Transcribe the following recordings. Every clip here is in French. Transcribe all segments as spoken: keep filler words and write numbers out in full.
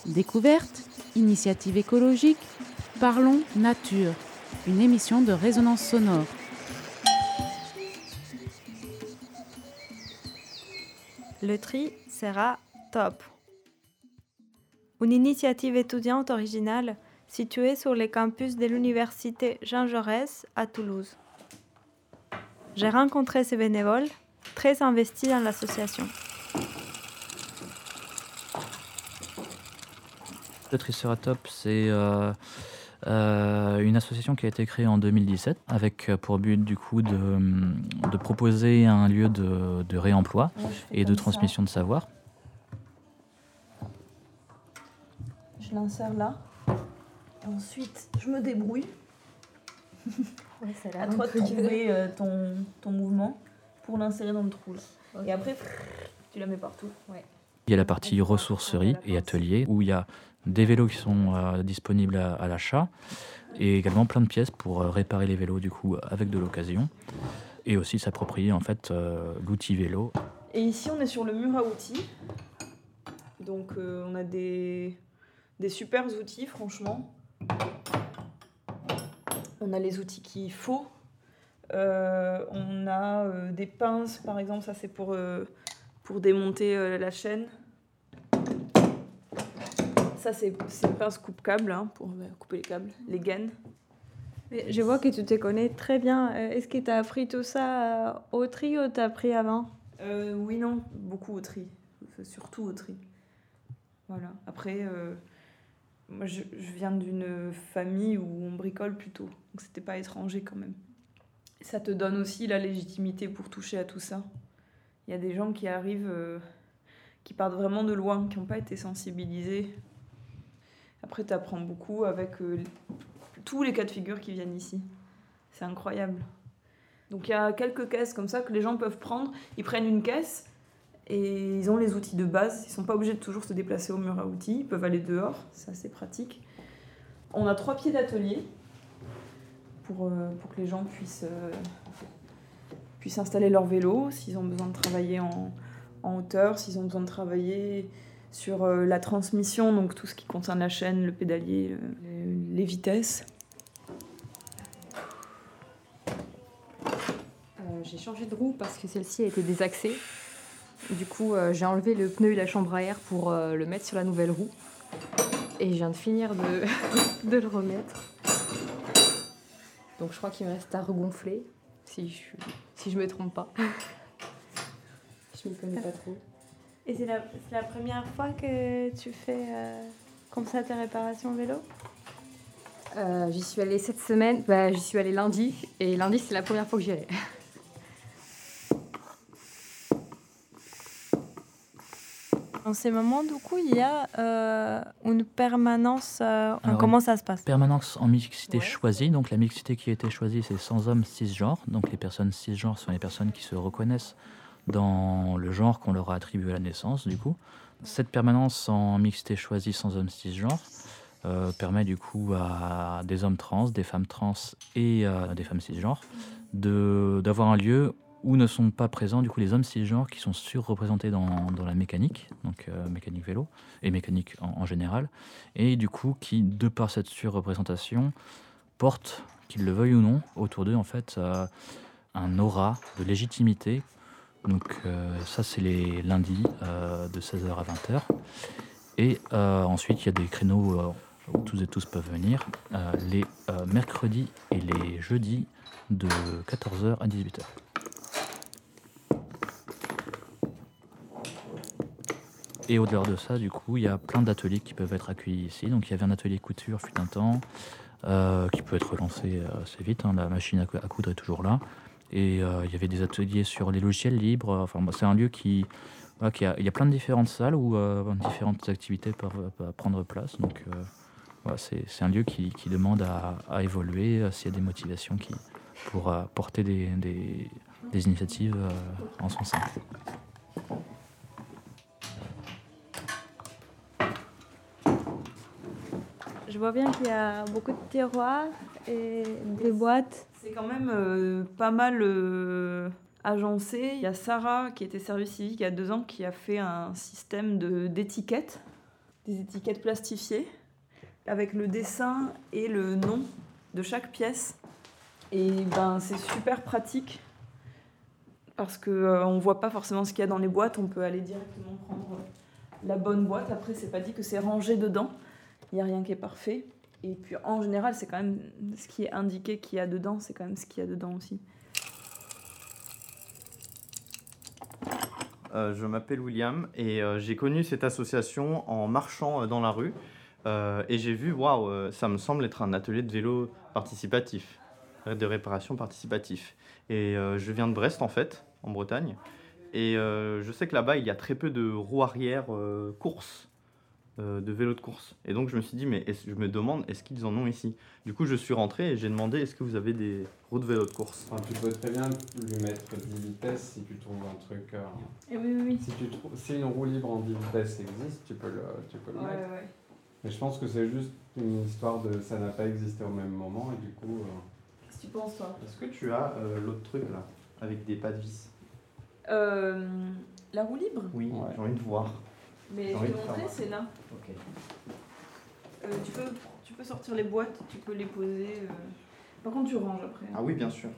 Découverte, initiative écologique, parlons nature, une émission de résonance sonore. Le tri sera top. Une initiative étudiante originale située sur les campus de l'université Jean Jaurès à Toulouse. J'ai rencontré ces bénévoles très investis dans l'association. Le Triceratop, c'est euh, euh, une association qui a été créée en deux mille dix-sept avec pour but du coup de, de proposer un lieu de, de réemploi Moi, et de ça. transmission de savoir. Je l'insère là. Et ensuite, je me débrouille. Ouais, ça a l'air à toi de trouver euh, ton, ton mouvement pour l'insérer dans le trou. Là. Okay. Et après, tu la mets partout. Ouais. Il y a la partie ressourcerie et atelier où il y a des vélos qui sont euh, disponibles à, à l'achat et également plein de pièces pour euh, réparer les vélos du coup avec de l'occasion et aussi s'approprier en fait euh, l'outil vélo. Et ici on est sur le mur à outils, donc euh, on a des, des super outils franchement. On a les outils qu'il faut, euh, on a euh, des pinces par exemple, ça c'est pour, euh, pour démonter euh, la chaîne. Ça, c'est, c'est une pince coupe-câble hein, pour euh, couper les câbles, les gaines. Mais je vois que tu te connais très bien. Est-ce que tu as appris tout ça euh, au tri ou tu as appris avant ? euh, Oui, non, beaucoup au tri. Surtout au tri. Voilà. Après, euh, moi, je, je viens d'une famille où on bricole plutôt. Donc, c'était pas étranger quand même. Ça te donne aussi la légitimité pour toucher à tout ça. Il y a des gens qui arrivent, euh, qui partent vraiment de loin, qui n'ont pas été sensibilisés. Après, tu apprends beaucoup avec euh, tous les cas de figure qui viennent ici. C'est incroyable. Donc, il y a quelques caisses comme ça que les gens peuvent prendre. Ils prennent une caisse et ils ont les outils de base. Ils ne sont pas obligés de toujours se déplacer au mur à outils. Ils peuvent aller dehors. C'est assez pratique. On a trois pieds d'atelier pour, euh, pour que les gens puissent, euh, puissent installer leur vélo s'ils ont besoin de travailler en, en hauteur, s'ils ont besoin de travailler sur euh, la transmission, donc tout ce qui concerne la chaîne, le pédalier, le, les vitesses. Euh, j'ai changé de roue parce que celle-ci a été désaxée. Du coup, euh, j'ai enlevé le pneu et la chambre à air pour euh, le mettre sur la nouvelle roue. Et je viens de finir de, de le remettre. Donc je crois qu'il me reste à regonfler, si je si je me trompe pas. Je ne m'y connais pas trop. Et c'est la, c'est la première fois que tu fais euh, comme ça tes réparations vélo ? euh, J'y suis allée cette semaine, bah, j'y suis allée lundi, et lundi c'est la première fois que j'y allais. En ces moments, du coup, il y a euh, une permanence. Euh, Alors, comment ça se passe ? Permanence en mixité ouais. choisie. Donc la mixité qui a été choisie, c'est sans hommes cisgenres. Donc les personnes cisgenres sont les personnes qui se reconnaissent dans le genre qu'on leur a attribué à la naissance, du coup. Cette permanence en mixité choisie sans hommes cisgenres euh, permet du coup à des hommes trans, des femmes trans et euh, des femmes cisgenres de, d'avoir un lieu où ne sont pas présents du coup les hommes cisgenres qui sont surreprésentés dans, dans la mécanique, donc euh, mécanique vélo et mécanique en, en général, et du coup qui, de par cette surreprésentation, portent, qu'ils le veuillent ou non, autour d'eux en fait euh, un aura de légitimité. Donc euh, ça c'est les lundis euh, de seize heures à vingt heures. Et euh, ensuite il y a des créneaux euh, où tous et tous peuvent venir, euh, les euh, mercredis et les jeudis de quatorze heures à dix-huit heures. Et au-delà de ça, du coup, il y a plein d'ateliers qui peuvent être accueillis ici. Donc il y avait un atelier couture fut un temps, euh, qui peut être relancé assez vite, hein. La machine à coudre est toujours là. Et euh, il y avait des ateliers sur les logiciels libres. Enfin, c'est un lieu qui, voilà, qui a, il y a plein de différentes salles où euh, différentes activités peuvent, peuvent prendre place. Donc euh, voilà, c'est, c'est un lieu qui, qui demande à, à évoluer euh, s'il y a des motivations qui, pour euh, porter des, des, des initiatives euh, en son sein. Je vois bien qu'il y a beaucoup de tiroirs et des boîtes. C'est quand même euh, pas mal euh, agencé. Il y a Sarah, qui était service civique il y a deux ans, qui a fait un système de, d'étiquettes des étiquettes plastifiées avec le dessin et le nom de chaque pièce. Et ben, c'est super pratique parce qu'on euh, ne voit pas forcément ce qu'il y a dans les boîtes. On peut aller directement prendre la bonne boîte. Après, c'est pas dit que c'est rangé dedans. Il n'y a rien qui est parfait. Et puis, en général, c'est quand même ce qui est indiqué qu'il y a dedans. C'est quand même ce qu'il y a dedans aussi. Euh, je m'appelle William et euh, j'ai connu cette association en marchant euh, dans la rue. Euh, et j'ai vu, waouh, euh, ça me semble être un atelier de vélo participatif, de réparation participatif. Et euh, je viens de Brest, en fait, en Bretagne. Et euh, je sais que là-bas, il y a très peu de roues arrière euh, course, euh, de vélos de course. Et donc, je me suis dit, mais est-ce, je me demande, est-ce qu'ils en ont ici? Du coup, je suis rentré et j'ai demandé, est-ce que vous avez des roues de vélo de course? Enfin, tu peux très bien lui mettre dix vitesses si tu trouves un truc... Euh... Et oui, oui, oui. Si, tu trou... si une roue libre en dix vitesses existe, tu peux le, tu peux le Ouais, mettre. ouais. Mais je pense que c'est juste une histoire de ça n'a pas existé au même moment et du coup... Euh... Qu'est-ce que tu penses, toi? Est-ce que tu as euh, l'autre truc là, avec des pas de vis? euh, La roue libre? Oui, Ouais. j'ai envie de voir. Mais J'ai je envie vais de montrer, savoir. c'est là. Ok. Euh, tu, peux, tu peux sortir les boîtes, tu peux les poser. Euh... Par contre, tu ranges après. Ah oui, bien sûr.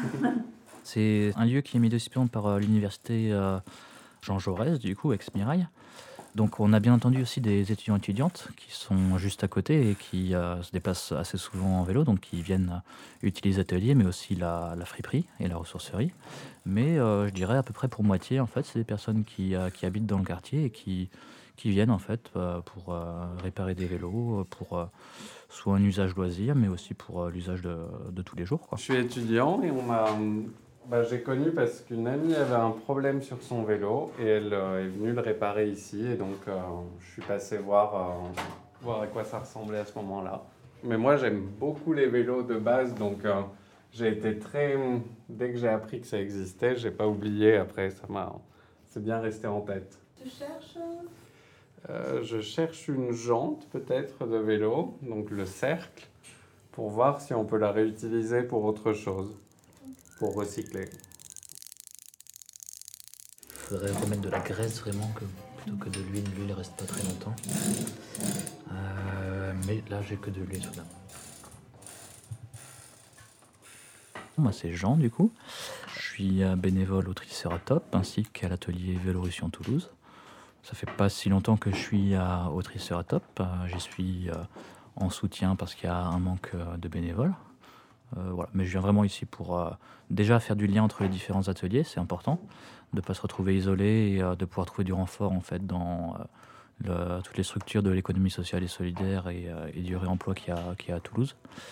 C'est un lieu qui est mis de discipline par euh, l'université euh, Jean Jaurès, du coup, ex-Mirail. Donc on a bien entendu aussi des étudiants et étudiantes qui sont juste à côté et qui euh, se déplacent assez souvent en vélo, donc qui viennent euh, utiliser l'atelier, mais aussi la, la friperie et la ressourcerie. Mais euh, je dirais à peu près pour moitié, en fait, c'est des personnes qui, euh, qui habitent dans le quartier et qui, qui viennent en fait euh, pour euh, réparer des vélos, pour euh, soit un usage loisir, mais aussi pour euh, l'usage de, de tous les jours, quoi. Je suis étudiant et on m'a... Bah, j'ai connu parce qu'une amie avait un problème sur son vélo et elle euh, est venue le réparer ici et donc euh, je suis passé voir, euh, voir à quoi ça ressemblait à ce moment-là. Mais moi j'aime beaucoup les vélos de base donc euh, j'ai été très... Dès que j'ai appris que ça existait, j'ai pas oublié après, ça m'a... c'est bien resté en tête. Tu cherches? Euh, je cherche une jante peut-être de vélo, donc le cercle, pour voir si on peut la réutiliser pour autre chose. Pour recycler. Il faudrait remettre de la graisse vraiment que, plutôt que de l'huile. L'huile reste pas très longtemps. Euh, mais là j'ai que de l'huile sous la main. Moi c'est Jean du coup. Je suis bénévole au Triceratop ainsi qu'à l'atelier Vélorussion Toulouse. Ça fait pas si longtemps que je suis à, au Triceratop. J'y suis euh, en soutien parce qu'il y a un manque de bénévoles. Euh, voilà. Mais je viens vraiment ici pour euh, déjà faire du lien entre les différents ateliers, c'est important, de ne pas se retrouver isolé et euh, de pouvoir trouver du renfort en fait, dans euh, le, toutes les structures de l'économie sociale et solidaire et, euh, et du réemploi qu'il y a, qu'il y a à Toulouse.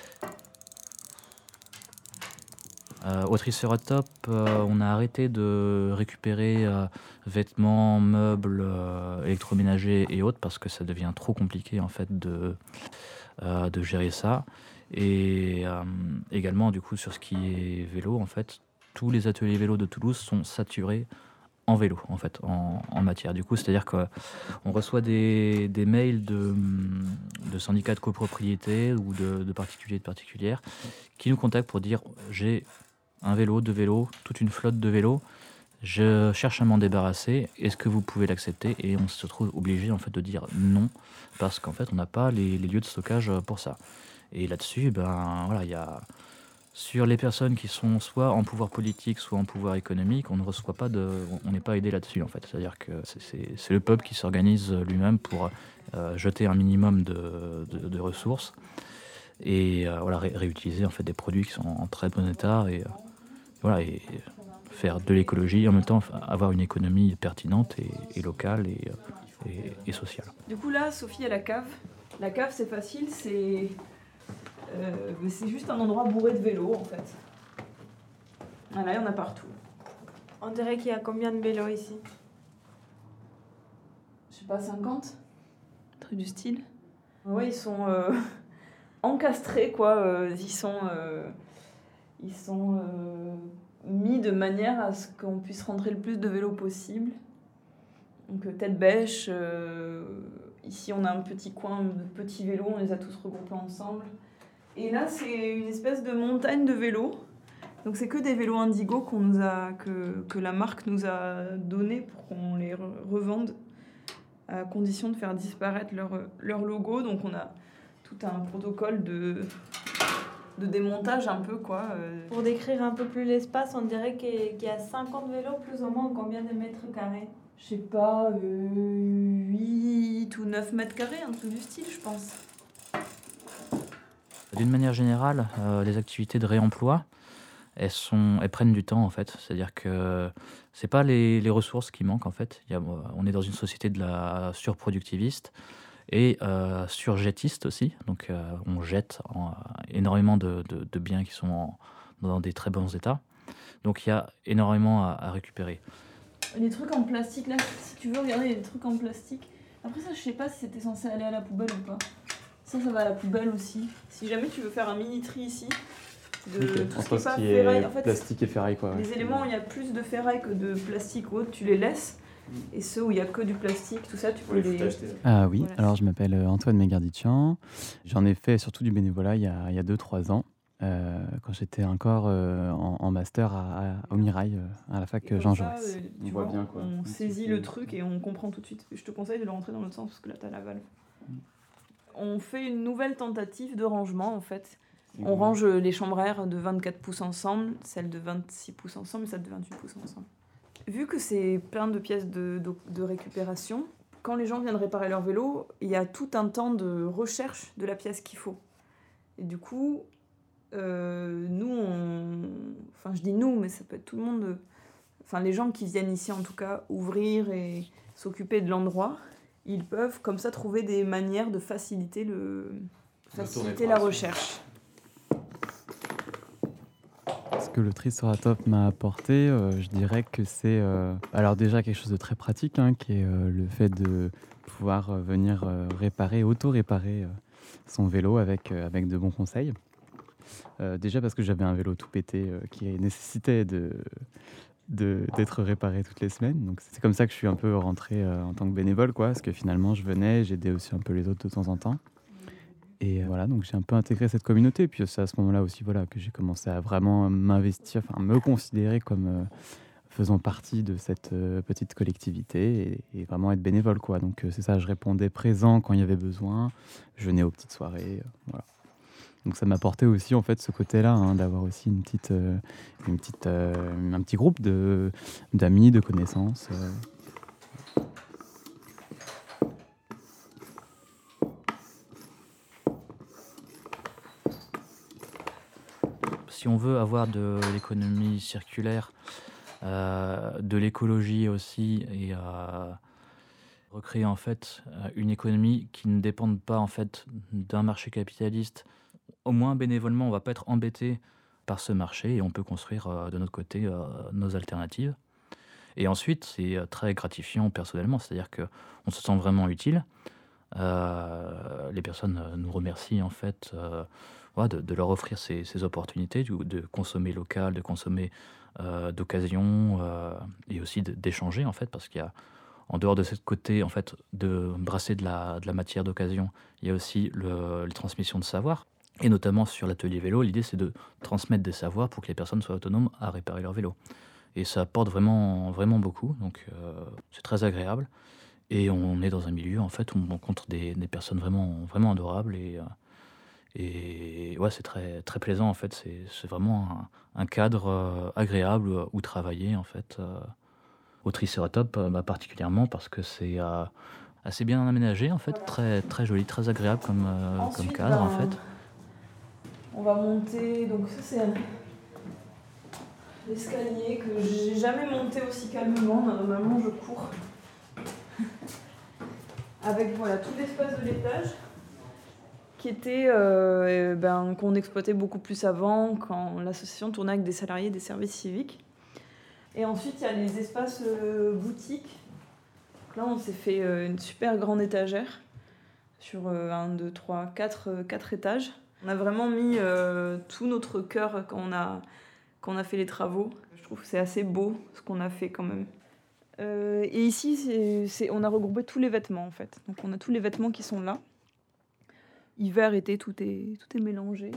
Euh, au Triceratop, euh, on a arrêté de récupérer euh, vêtements, meubles, euh, électroménagers et autres parce que ça devient trop compliqué en fait, de, euh, de gérer ça. Et euh, également, du coup, sur ce qui est vélo, en fait, tous les ateliers vélo de Toulouse sont saturés en vélo, en fait, en, en matière. Du coup, c'est-à-dire qu'on reçoit des, des mails de, de syndicats de copropriété ou de, de particuliers et de particulières qui nous contactent pour dire « j'ai un vélo, deux vélos, toute une flotte de vélos, je cherche à m'en débarrasser, est-ce que vous pouvez l'accepter ?» Et on se trouve obligé, en fait, de dire non, parce qu'en fait, on n'a pas les, les lieux de stockage pour ça. Et là-dessus, ben, voilà, il y a sur les personnes qui sont soit en pouvoir politique, soit en pouvoir économique, on ne reçoit pas de, on n'est pas aidé là-dessus en fait. C'est-à-dire que c'est, c'est, c'est le peuple qui s'organise lui-même pour euh, jeter un minimum de, de, de ressources et euh, voilà, ré- réutiliser en fait des produits qui sont en très bon état et euh, voilà et faire de l'écologie en même temps avoir une économie pertinente et, et locale et, et, et sociale. Du coup là, Sophie a la cave. La cave c'est facile, c'est Euh, mais c'est juste un endroit bourré de vélos en fait. Voilà, il y en a partout. On dirait qu'il y a combien de vélos ici? Je sais pas, cinquante? Un truc du style. Ouais, ils sont euh, encastrés quoi. Euh, ils sont, euh, ils sont euh, mis de manière à ce qu'on puisse rentrer le plus de vélos possible. Donc euh, tête bêche. Euh, ici, on a un petit coin de petits vélos, on les a tous regroupés ensemble. Et là, c'est une espèce de montagne de vélos. Donc, c'est que des vélos Indigo qu'on nous a, que, que la marque nous a donné pour qu'on les re- revende. à condition de faire disparaître leur, leur logo. Donc on a tout un protocole de, de démontage un peu, quoi. Euh. Pour décrire un peu plus l'espace, on dirait qu'il y a cinquante vélos plus ou moins, combien de mètres carrés? Je sais pas, euh, huit ou neuf mètres carrés, un truc du style, je pense. D'une manière générale, euh, les activités de réemploi, elles, sont, elles prennent du temps en fait. C'est-à-dire que c'est pas les, les ressources qui manquent en fait. Il y a, on est dans une société de la surproductiviste et euh, surjetiste aussi. Donc euh, on jette en, énormément de, de, de biens qui sont en, dans des très bons états. Donc il y a énormément à, à récupérer. Les trucs en plastique là, si tu veux regarder les trucs en plastique. Après ça, je sais pas si c'était censé aller à la poubelle ou pas. Ça, ça va à la poubelle aussi. Si jamais tu veux faire un mini tri ici, de okay. tout ce qui est pas qui est ferraille, est en fait, plastique et ferraille quoi. Les ouais. éléments où il y a plus de ferraille que de plastique ou autre, tu les laisses. Et ceux où il y a que du plastique, tout ça, tu peux les. Ah oui, voilà. Alors je m'appelle Antoine Megarditchian. J'en ai fait surtout du bénévolat il y a, il y a deux trois ans. Euh, quand j'étais encore euh, en, en master à, à, au Mirail, euh, à la fac Jean Jaurès. Euh, on vois, voit bien quoi. On saisit le truc et on comprend tout de suite. Je te conseille de le rentrer dans l'autre sens parce que là t'as la valve. Mm. On fait une nouvelle tentative de rangement en fait. On mmh. range les chambres à air de vingt-quatre pouces ensemble, celle de vingt-six pouces ensemble et celle de vingt-huit pouces ensemble. Vu que c'est plein de pièces de, de, de récupération, quand les gens viennent réparer leur vélo, il y a tout un temps de recherche de la pièce qu'il faut. Et du coup, euh, nous, on... enfin je dis nous, mais ça peut être tout le monde, enfin les gens qui viennent ici en tout cas, ouvrir et s'occuper de l'endroit, ils peuvent comme ça trouver des manières de faciliter, le... faciliter la recherche. Ce que le Triceratop m'a apporté, euh, je dirais que c'est euh, alors déjà quelque chose de très pratique, hein, qui est euh, le fait de pouvoir euh, venir euh, réparer, auto-réparer euh, son vélo avec, euh, avec de bons conseils. Euh, déjà parce que j'avais un vélo tout pété euh, qui nécessitait de, de, d'être réparé toutes les semaines. Donc c'est comme ça que je suis un peu rentré euh, en tant que bénévole, quoi, parce que finalement je venais, j'aidais aussi un peu les autres de temps en temps. Et voilà, donc j'ai un peu intégré cette communauté. Et puis c'est à ce moment-là aussi voilà, que j'ai commencé à vraiment m'investir, enfin me considérer comme euh, faisant partie de cette euh, petite collectivité et, et vraiment être bénévole, quoi. Donc euh, c'est ça, je répondais présent quand il y avait besoin, je venais aux petites soirées, euh, voilà. Donc ça m'apportait aussi en fait ce côté-là, hein, d'avoir aussi une petite, euh, une petite, euh, un petit groupe de, d'amis, de connaissances. Euh. Si on veut avoir de l'économie circulaire, euh, de l'écologie aussi, et euh, recréer en fait une économie qui ne dépende pas en fait d'un marché capitaliste, au moins bénévolement, on ne va pas être embêté par ce marché et on peut construire euh, de notre côté euh, nos alternatives. Et ensuite, c'est très gratifiant personnellement, c'est-à-dire qu'on se sent vraiment utile. Euh, les personnes nous remercient en fait euh, ouais, de, de leur offrir ces, ces opportunités, de, de consommer local, de consommer euh, d'occasion euh, et aussi de, d'échanger en fait, parce qu'il y a en dehors de ce côté en fait de brasser de la, de la matière d'occasion, il y a aussi le, les transmissions de savoir. Et notamment sur l'atelier vélo, l'idée c'est de transmettre des savoirs pour que les personnes soient autonomes à réparer leur vélo. Et ça apporte vraiment, vraiment beaucoup, donc euh, c'est très agréable. Et on est dans un milieu en fait où on rencontre des, des personnes vraiment, vraiment adorables et, et ouais, c'est très, très plaisant en fait. C'est, c'est vraiment un, un cadre euh, agréable où travailler en fait. Euh, au Triceratop euh, bah, particulièrement parce que c'est euh, assez bien aménagé en fait, voilà. très, très joli, très agréable comme, euh, Ensuite, comme cadre ben, en fait. On va monter, donc ça c'est l'escalier que j'ai jamais monté aussi calmement, normalement je cours. Avec voilà, tout l'espace de l'étage qui était, euh, ben, qu'on exploitait beaucoup plus avant quand l'association tournait avec des salariés des services civiques. Et ensuite il y a les espaces euh, boutiques. Donc là on s'est fait euh, une super grande étagère sur euh, un, deux, trois, quatre, euh, quatre étages. On a vraiment mis euh, tout notre cœur quand on a, quand on a fait les travaux. Je trouve que c'est assez beau ce qu'on a fait quand même. Euh, et ici, c'est, c'est, on a regroupé tous les vêtements en fait. Donc on a tous les vêtements qui sont là. Hiver, été, tout est, tout est mélangé.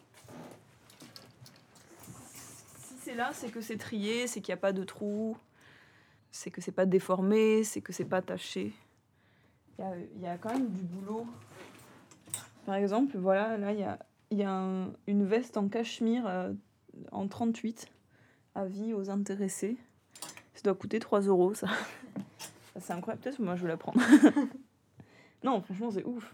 Si c'est là, c'est que c'est trié, c'est qu'il n'y a pas de trous, c'est que c'est pas déformé, c'est que c'est pas taché. il y a, il y a quand même du boulot. Par exemple, voilà, là, il y a, il y a un- une veste en cachemire euh, en trente-huit, avis aux intéressés. Ça doit coûter trois euros, ça. Ça, c'est incroyable. Peut-être que moi, je vais la prendre. Non, franchement, c'est ouf.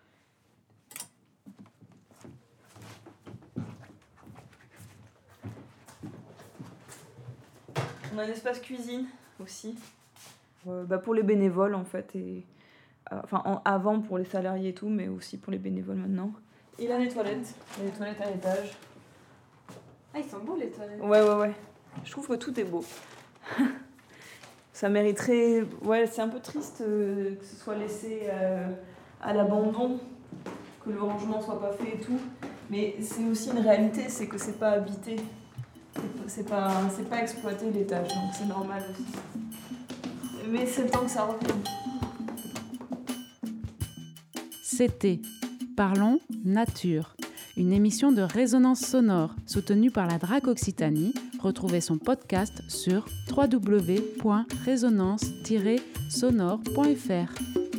On a un espace cuisine aussi. Euh, bah, pour les bénévoles, en fait. Et, euh, enfin, en- avant pour les salariés et tout, mais aussi pour les bénévoles maintenant. Il a les toilettes. Il y a les toilettes à l'étage. Ah, ils sont beaux les toilettes. Ouais, ouais, ouais. Je trouve que tout est beau. Ça mériterait... Ouais, c'est un peu triste euh, que ce soit laissé euh, à l'abandon, que le rangement soit pas fait et tout. Mais c'est aussi une réalité, c'est que c'est pas habité. C'est pas, c'est pas exploité l'étage, donc c'est normal aussi. Mais c'est le temps que ça revienne. C'était Parlons Nature, une émission de résonance sonore soutenue par la D R A C Occitanie. Retrouvez son podcast sur w w w point résonance tiret sonore point f r.